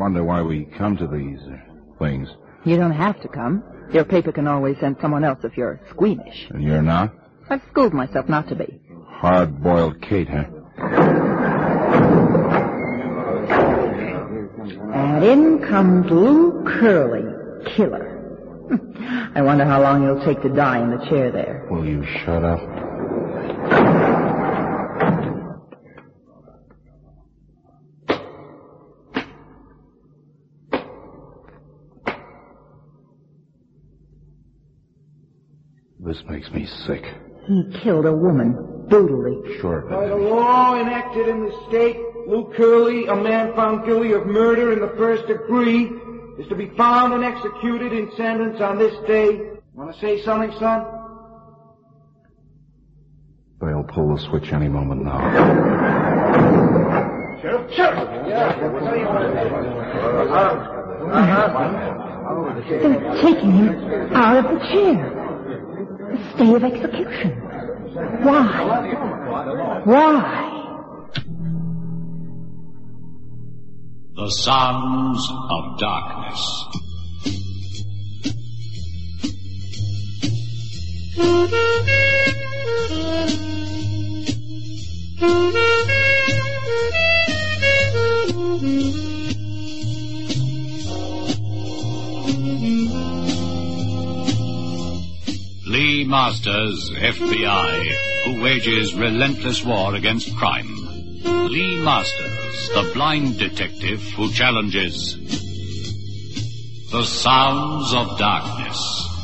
wonder why we come to these things. You don't have to come. Your paper can always send someone else if you're squeamish. And you're not? I've schooled myself not to be. Hard-boiled Kate, huh? And in comes Lou Curley, killer. I wonder how long he'll take to die in the chair there. Will you shut up? This makes me sick. He killed a woman, brutally. Sure. By the law enacted in the state, Lou Curley, a man found guilty of murder in the first degree, is to be found and executed in sentence on this day. Want to say something, son? They'll pull the switch any moment now. Sheriff? Sheriff! They're taking him out of the chair. The stay of execution. Why? Why? The Sons of Darkness. Lee Masters, FBI, who wages relentless war against crime. Lee Masters, the blind detective who challenges the Sounds of Darkness.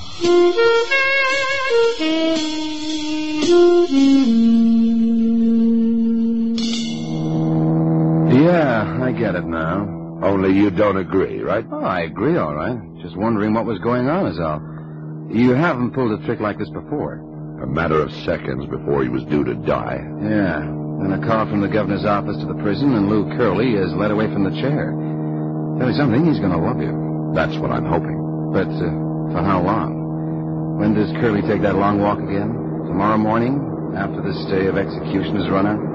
Yeah, I get it now. Only you don't agree, right? Oh, I agree, all right. Just wondering what was going on is all. You haven't pulled a trick like this before. A matter of seconds before he was due to die. Yeah. Then a call from the governor's office to the prison, and Lou Curley is led away from the chair. Tell you something, he's going to love you. That's what I'm hoping. But for how long? When does Curley take that long walk again? Tomorrow morning, after the stay of execution is run out?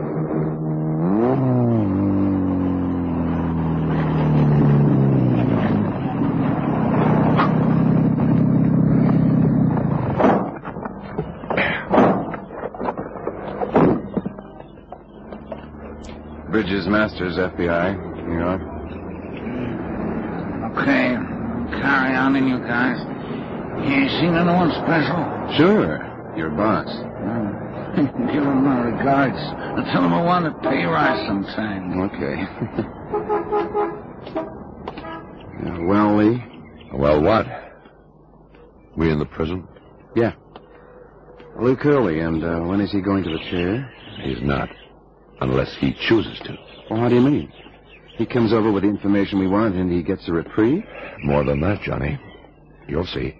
Bridges Masters, FBI, New York. Okay, carry on in, you guys. You seen anyone special? Sure, your boss. Give him my regards. I'll tell him I want a pay rise sometime. Okay. Well, Lee? Well, what? We in the prison? Yeah. Lou Curley, and when is he going to the chair? He's not. Unless he chooses to. Well, how do you mean? He comes over with the information we want and he gets a reprieve? More than that, Johnny. You'll see.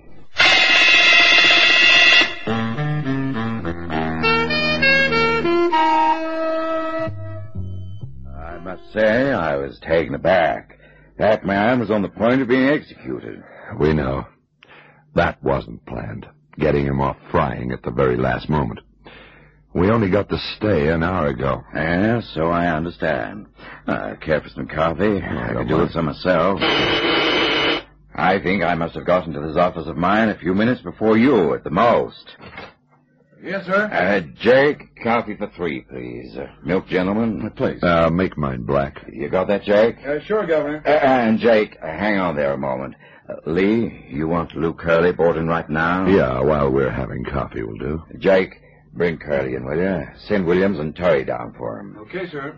I must say I was taken aback. That man was on the point of being executed. We know. That wasn't planned. Getting him off frying at the very last moment. We only got the stay an hour ago. Yes, so I understand. Care for some coffee? I could do with some myself. I think I must have gotten to this office of mine a few minutes before you, at the most. Yes, sir? Jake, coffee for 3, please. Milk, gentlemen? Please. Make mine black. You got that, Jake? Sure, Governor. And Jake, hang on there a moment. Lee, you want Lou Curley brought in right now? Yeah, while we're having coffee will do. Jake, bring Curley in, will you? Send Williams and Terry down for him. Okay, sir.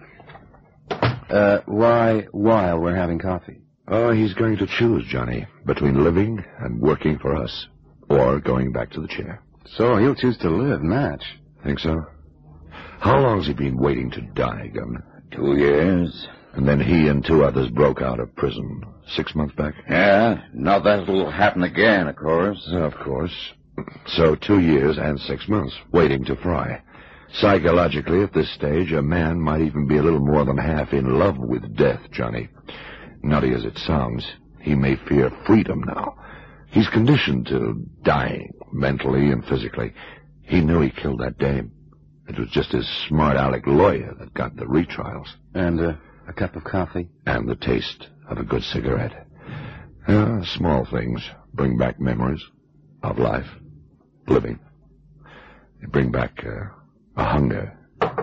Why while we're having coffee? Oh, he's going to choose, Johnny, between living and working for us, or going back to the chair. So he'll choose to live, match. Think so? How long's he been waiting to die, Governor? 2 years. And then he and 2 others broke out of prison 6 months back? Yeah, not that it'll happen again, of course. Of course. So 2 years and 6 months, waiting to fry. Psychologically, at this stage, a man might even be a little more than half in love with death, Johnny. Nutty as it sounds, he may fear freedom now. He's conditioned to dying, mentally and physically. He knew he killed that dame. It was just his smart aleck lawyer that got the retrials. And a cup of coffee? And the taste of a good cigarette. Small things bring back memories of life, living. They bring back a hunger.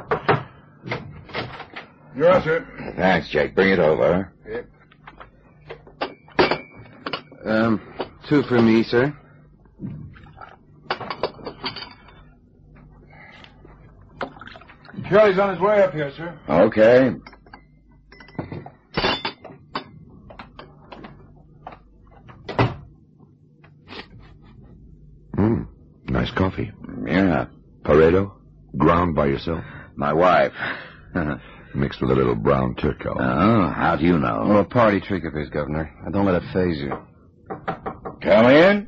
You're all, sir. Thanks, Jake. Bring it over. Yep. 2 for me, sir. Charlie's on his way up here, sir. Okay. Nice coffee. Yeah. Pareto? Ground by yourself? My wife. Mixed with a little brown turco. Oh, how do you know? Oh, a party trick of his, Governor. Don't let it faze you. Come in.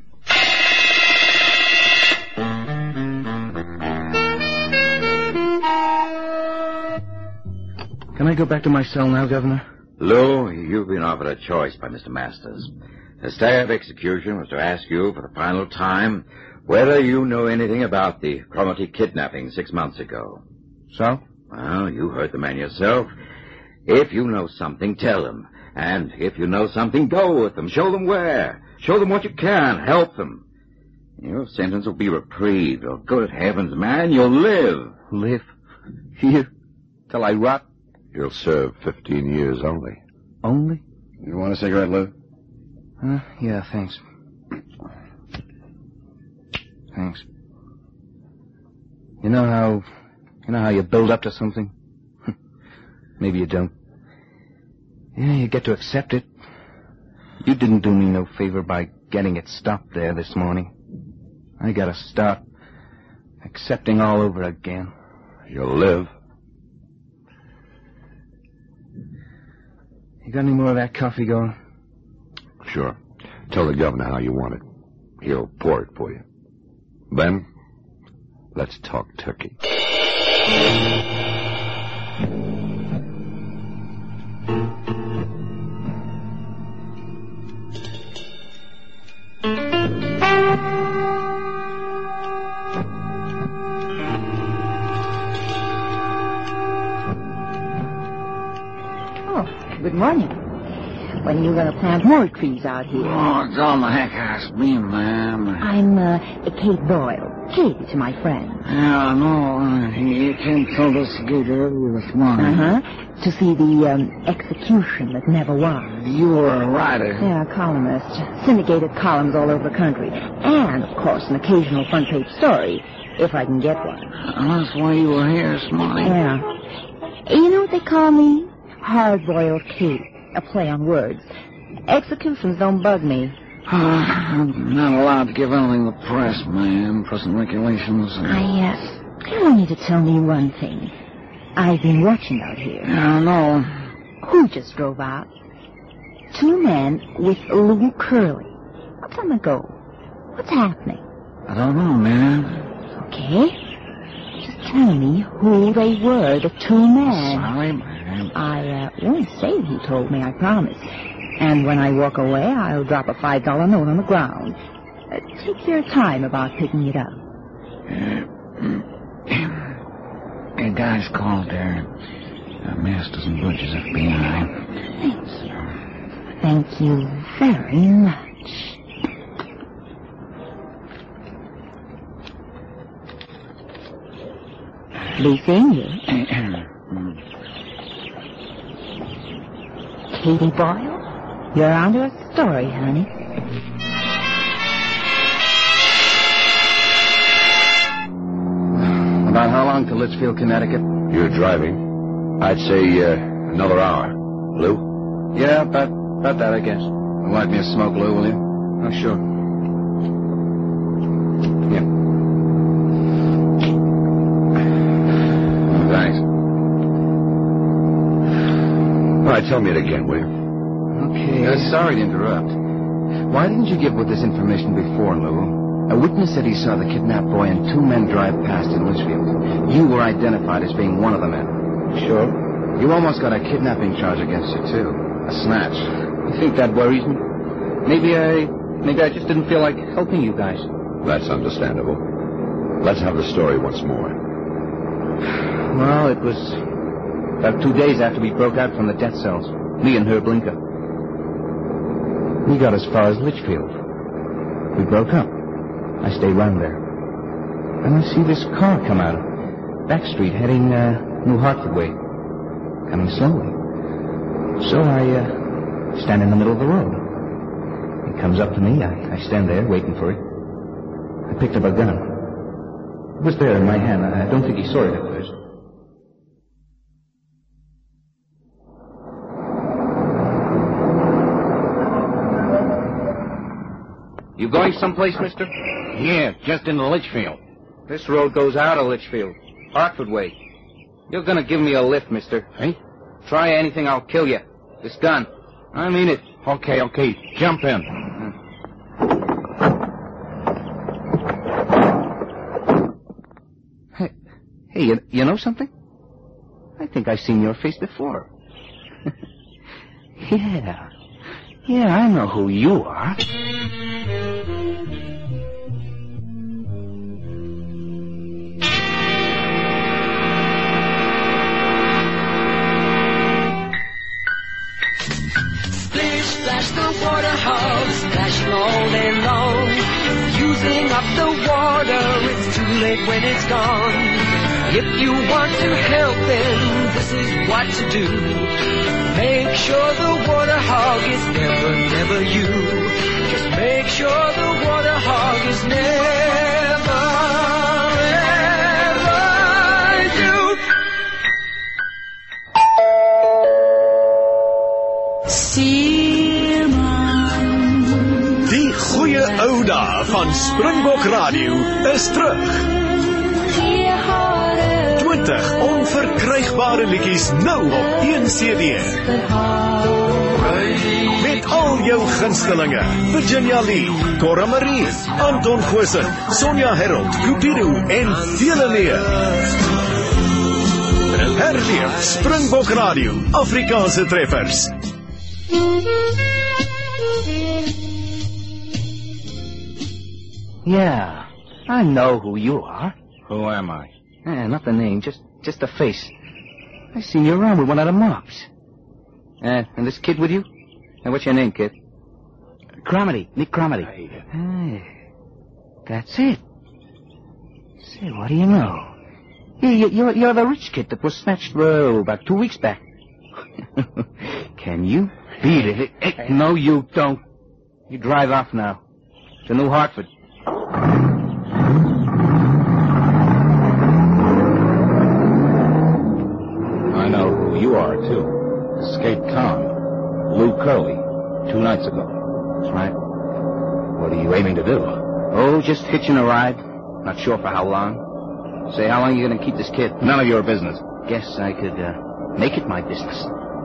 Can I go back to my cell now, Governor? Lou, you've been offered a choice by Mr. Masters. The stay of execution was to ask you for the final time whether you know anything about the Cromarty kidnapping 6 months ago. So? Well, you heard the man yourself. If you know something, tell them. And if you know something, go with them. Show them where. Show them what you can. Help them. Your sentence will be reprieved. Oh, good heavens, man, you'll live. Live? Here? Till I rot? You'll serve 15 years only. Only? You want a cigarette, Lou? Yeah, thanks. Thanks. You know how you build up to something? Maybe you don't. Yeah, you get to accept it. You didn't do me no favor by getting it stopped there this morning. I gotta start accepting all over again. You'll live. You got any more of that coffee going? Sure. Tell the governor how you want it. He'll pour it for you. Then, let's talk turkey. Good morning. When are you going to plant more trees out here? Oh, don't the heck ask me, ma'am. I'm Kate Boyle. Kate to my friend. Yeah, no, he came to this gate early this morning. To see the execution that never was. You were a writer. Yeah, a columnist. Syndicated columns all over the country. And, of course, an occasional front-page story, if I can get one. That's why you were here this morning. Yeah. You know what they call me? Hard-boiled Kate. A play on words. Executions don't bug me. I'm not allowed to give anything to the press, ma'am. Present regulations. I want you to tell me one thing. I've been watching out here. Yeah, I know. Who just drove out? 2 men with Lou Curley. What time ago? What's happening? I don't know, ma'am. Okay. Just tell me who they were, the 2 men. Sorry, ma'am. I won't say who told me, I promise. And when I walk away, I'll drop a $5 note on the ground. Take your time about picking it up. A guy's called there. Masters and Butchers, FBI. Thank you. Thank you very much. Please seeing you. Katie Boyle, you're onto a story, honey. About how long to Litchfield, Connecticut? You're driving. I'd say another hour. Lou? Yeah, about that, I guess. Light me a smoke, Lou, will you? Oh, sure. Yeah. Thanks. All right, tell me it again, will you? Okay. Sorry to interrupt. Why didn't you give with this information before, Lou? A witness said he saw the kidnapped boy and 2 men drive past in Litchfield. You were identified as being one of the men. Sure. You almost got a kidnapping charge against you, too. A snatch. You think that worries me? Maybe I just didn't feel like helping you guys. That's understandable. Let's have the story once more. Well, it was about 2 days after we broke out from the death cells. Me and Herb Blinker. We got as far as Litchfield. We broke up. I stayed round there. And I see this car come out of back street heading New Hartford way. Coming slowly. So I stand in the middle of the road. He comes up to me. I stand there waiting for it. I picked up a gun. It was there in my hand. I don't think he saw it at first. You going someplace, mister? Yeah, just into Litchfield. This road goes out of Litchfield. Hartford way. You're gonna give me a lift, mister. Hey? Try anything, I'll kill you. This gun. I mean it. Okay. Jump in. Hey, you know something? I think I've seen your face before. Yeah, I know who you are. Splash the water hog, splashing all day long. Using up the water, it's too late when it's gone. If you want to help them, this is what to do. Make sure the water hog is never you. Just make sure the water hog is never you. Die goeie ou dae van Springbok Radio is terug. 20 onverkrygbare liedjies nou op 1 CD. Met al jou gunstelinge, Virginia Lee, Cora Marie, Anton Goosen, Sonja Herold, Cupido en vele meer. Herleef Springbok Radio, Afrikaanse treffers. Yeah, I know who you are. Who am I? Not the name, just the face. I seen you around with one of the mops. And this kid with you? And what's your name, kid? Cromedy, Nick Cromedy. Hey, that's it. Say, what do you know? You're the rich kid that was snatched about 2 weeks back. Can you beat it? No, you don't. You drive off now to New Hartford. I know who you are, too. Escaped con. Lou Curley, 2 nights ago. That's right. What are you aiming to do? Oh, just hitching a ride. Not sure for how long. Say, how long are you going to keep this kid? None of your business. Guess I could make it my business.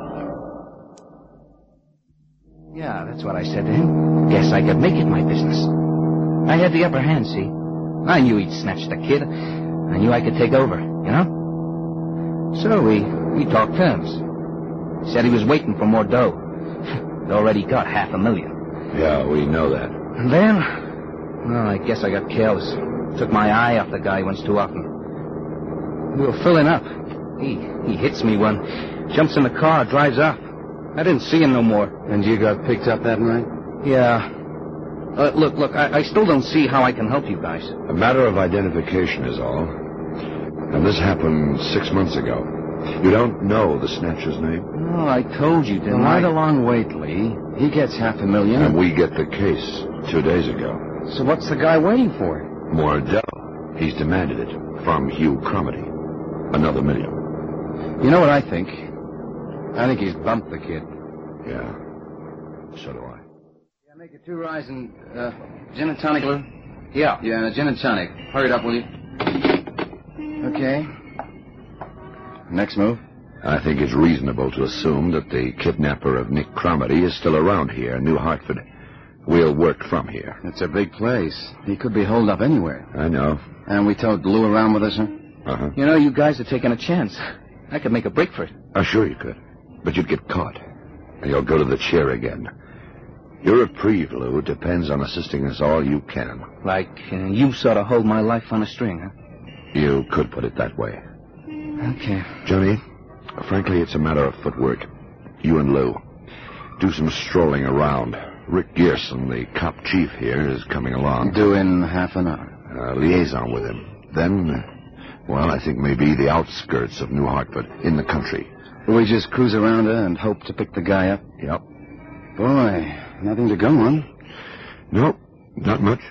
Yeah, that's what I said to him. Guess I could make it my business. I had the upper hand, see? I knew he'd snatched the kid. I knew I could take over, you know? So we talked terms. He said he was waiting for more dough. He'd already got $500,000. Yeah, we know that. And then, well, I guess I got careless. Took my eye off the guy once too often. We were filling up. He hits me one, jumps in the car, drives off. I didn't see him no more. And you got picked up that night? Yeah. Look, I still don't see how I can help you guys. A matter of identification is all. And this happened 6 months ago. You don't know the snatcher's name? Oh, I told you, didn't I? Right along Waitley. He gets $500,000. And we get the case 2 days ago. So what's the guy waiting for? More dough. He's demanded it from Hugh Cromedy. Another $1 million. You know what I think? I think he's bumped the kid. Yeah. So do I. Yeah, make it 2 ryes and, gin and tonic, Lou? Yeah. Yeah, gin and tonic. Hurry it up, will you? Okay. Next move? I think it's reasonable to assume that the kidnapper of Nick Cromedy is still around here in New Hartford. We'll work from here. It's a big place. He could be holed up anywhere. I know. And we towed Lou around with us, huh? Uh-huh. You know, you guys are taking a chance. I could make a break for it. Oh, sure you could. But you'd get caught. And you'll go to the chair again. Your reprieve, Lou, depends on assisting us all you can. Like you sort of hold my life on a string, huh? You could put it that way. Okay. Johnny, frankly, it's a matter of footwork. You and Lou. Do some strolling around. Rick Gearson, the cop chief here, is coming along. Due in half an hour. Liaison with him. Then, well, I think maybe the outskirts of New Hartford, in the country. We just cruise around and hope to pick the guy up? Yep. Boy, nothing to go on. Nope, not much.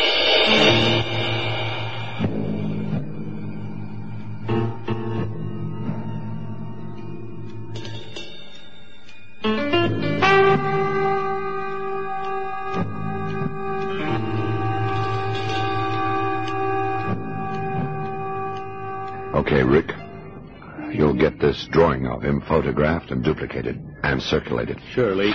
Okay, Rick. You'll get this drawing of him photographed and duplicated and circulated. Sure, Lee.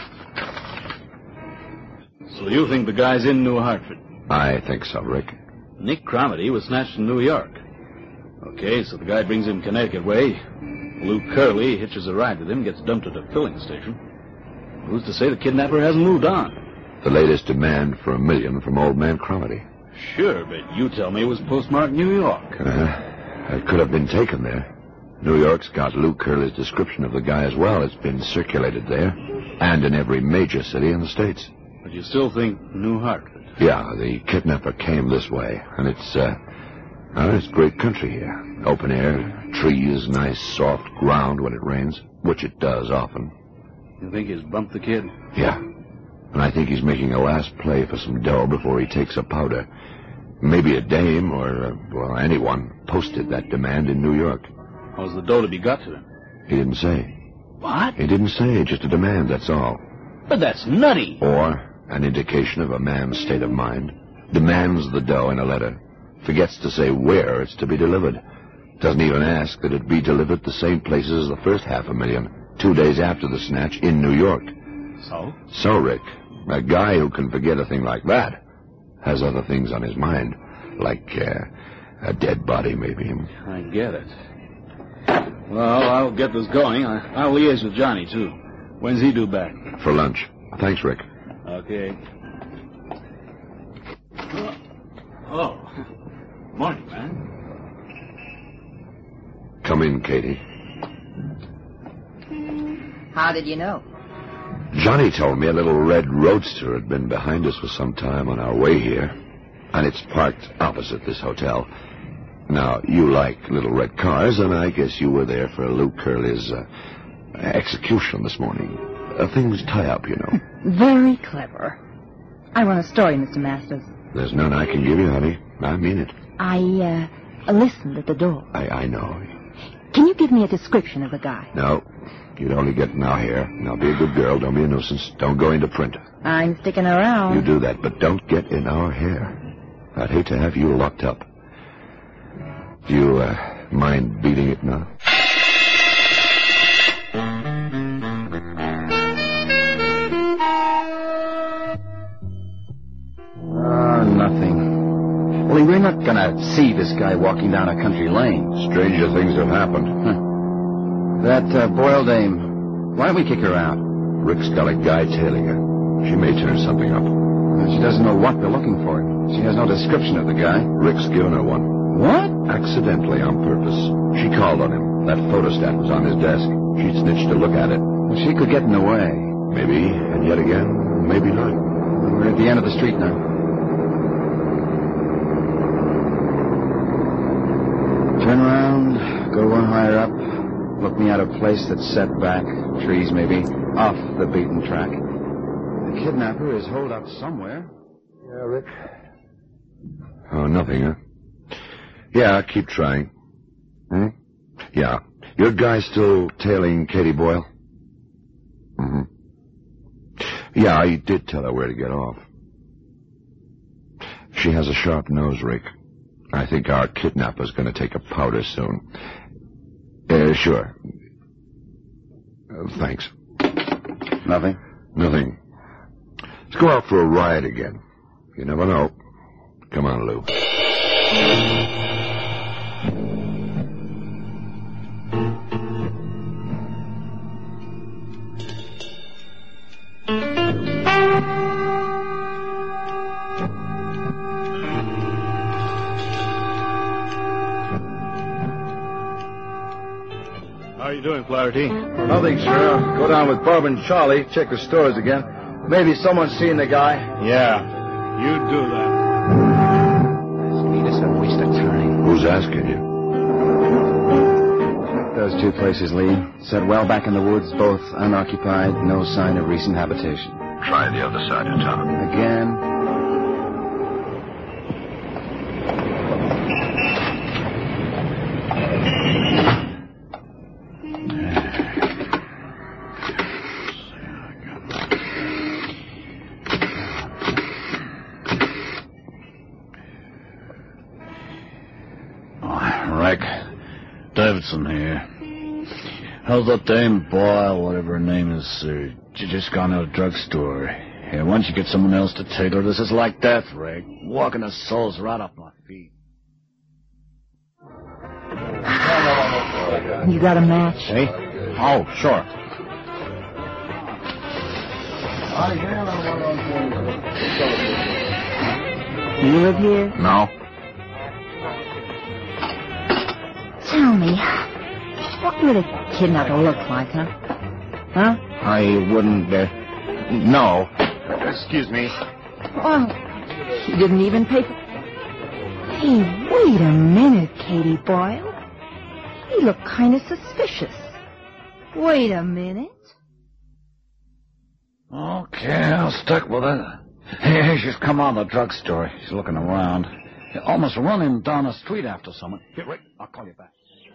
So you think the guy's in New Hartford? I think so, Rick. Nick Cromedy was snatched in New York. Okay, so the guy brings him Connecticut way. Lou Curley hitches a ride with him, gets dumped at a filling station. Who's to say the kidnapper hasn't moved on? The latest demand for $1 million from old man Cromedy. Sure, but you tell me it was postmarked New York. It could have been taken there. New York's got Lou Curley's description of the guy as well. It's been circulated there, and in every major city in the States. But you still think New Hartford? Yeah, the kidnapper came this way, and it's great country here. Open air, trees, nice soft ground when it rains, which it does often. You think he's bumped the kid? Yeah, and I think he's making a last play for some dough before he takes a powder. Maybe a dame or, anyone posted that demand in New York. How's the dough to be got to him? He didn't say. What? He didn't say, just a demand, that's all. But that's nutty. Or an indication of a man's state of mind. Demands the dough in a letter. Forgets to say where it's to be delivered. Doesn't even ask that it be delivered the same places as the first $500,000, 2 days after the snatch in New York. So? So, Rick, a guy who can forget a thing like that has other things on his mind, like a dead body, maybe. I get it. Well, I'll get this going. I'll liaise with Johnny, too. When's he due back? For lunch. Thanks, Rick. Okay. Oh. Morning, man. Come in, Katie. How did you know? Johnny told me a little red roadster had been behind us for some time on our way here, and it's parked opposite this hotel. Now, you like little red cars, and I guess you were there for Lou Curley's execution this morning. Things tie up, you know. Very clever. I want a story, Mr. Masters. There's none I can give you, honey. I mean it. I listened at the door. I know. Can you give me a description of the guy? No. You'd only get in our hair. Now, be a good girl. Don't be a nuisance. Don't go into print. I'm sticking around. You do that, but don't get in our hair. I'd hate to have you locked up. Do you mind beating it now? Nothing. Well, we're not gonna see this guy walking down a country lane. Stranger things have happened. That Boyle dame, why don't we kick her out? Rick's got a guy tailing her. She may turn something up. She doesn't know what they're looking for. She has no description of the guy. Rick's given her one. What? Accidentally, on purpose. She called on him. That photostat was on his desk. She snitched to look at it. Well, she could get in the way. Maybe, and yet again, maybe not. We're at the end of the street now. Turn around, go one higher up. Look me at a place that's set back, trees maybe, off the beaten track. The kidnapper is holed up somewhere. Yeah, Rick. Oh, nothing, huh? Yeah, keep trying. Yeah. Your guy still tailing Katie Boyle? Yeah, I did tell her where to get off. She has a sharp nose, Rick. I think our kidnapper's going to take a powder soon. Sure. Thanks. Nothing? Nothing. Let's go out for a ride again. You never know. Come on, Lou. How are you doing, Flaherty? Nothing, sir. Go down with Bob and Charlie, check the stores again. Maybe someone's seen the guy. Yeah, you do that. It's a waste of time. Who's asking you? Those two places, Lee. Set well back in the woods, both unoccupied, no sign of recent habitation. Try the other side of town. Again. Rick, Davidson here. How's that dame Boyle, whatever her name is, she just gone to a drugstore. Here, why don't you get someone else to take her? This is like death, Rick. Walking the soles right off my feet. You got a match? Hey? Oh, sure. You live here? No. Tell me, what would a kidnapper look like, huh? Huh? I wouldn't, no. Excuse me. Oh, you didn't even pay for... Hey, wait a minute, Katie Boyle. You look kind of suspicious. Wait a minute. Okay, I'll stick with it. Hey, she's come out of the drugstore. She's looking around. Almost running down the street after someone. Here, Rick, I'll call you back.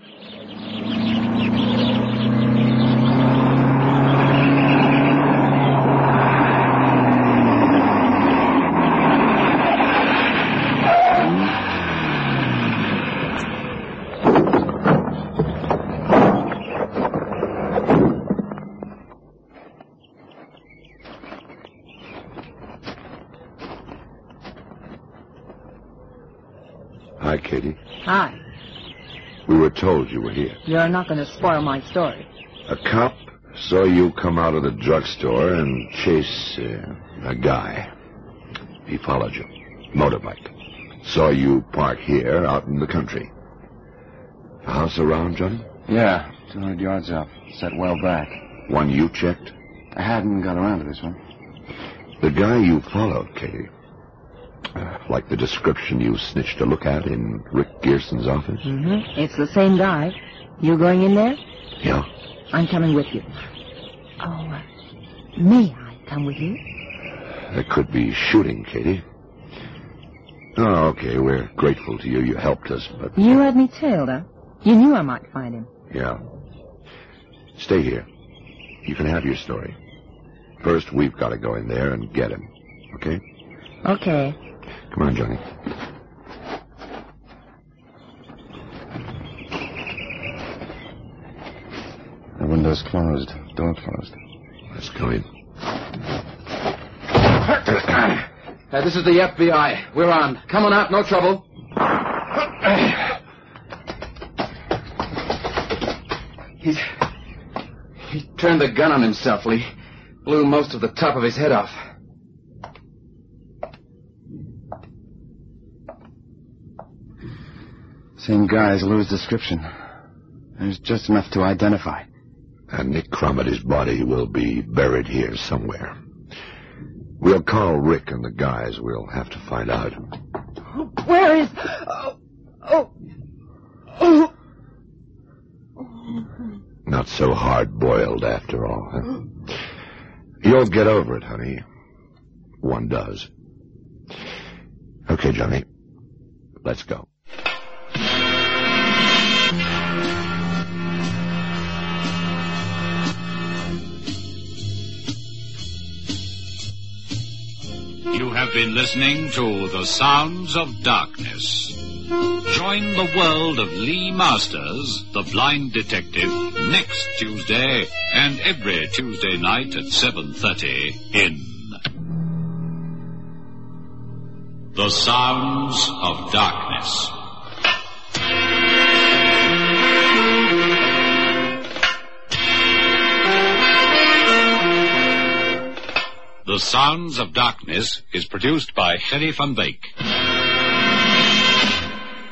Hi, Katie. Hi. We were told you were here. You're not going to spoil my story. A cop saw you come out of the drugstore and chase a guy. He followed you. Motorbike. Saw you park here out in the country. A house around, Johnny? Yeah, 200 yards up. Set well back. One you checked? I hadn't got around to this one. The guy you followed, Katie. Like the description you snitched a look at in Rick Gearson's office? Mm-hmm. It's the same guy. You going in there? Yeah. I'm coming with you. Oh, may I come with you? There could be shooting, Katie. Oh, okay, we're grateful to you. You helped us, but... You had me tailed, huh? You knew I might find him. Yeah. Stay here. You can have your story. First, we've got to go in there and get him. Okay? Okay. Come on, Johnny. The window's closed. Door closed. Let's go in. This is the FBI. We're on. Come on out. No trouble. He turned the gun on himself, Lee. Blew most of the top of his head off. Same guy as Lou's description. There's just enough to identify. And Nick Cromitty's body will be buried here somewhere. We'll call Rick and the guys. We'll have to find out. Where is... Oh. Not so hard-boiled after all, huh? You'll get over it, honey. One does. Okay, Johnny. Let's go. You have been listening to The Sounds of Darkness. Join the world of Lee Masters, the blind detective, next Tuesday and every Tuesday night at 7:30 in The Sounds of Darkness. The Sounds of Darkness is produced by Sherry van Beek.